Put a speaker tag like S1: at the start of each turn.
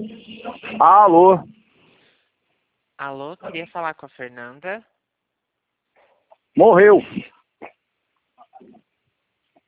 S1: Alô?
S2: Alô, queria falar com a Fernanda.
S1: Morreu.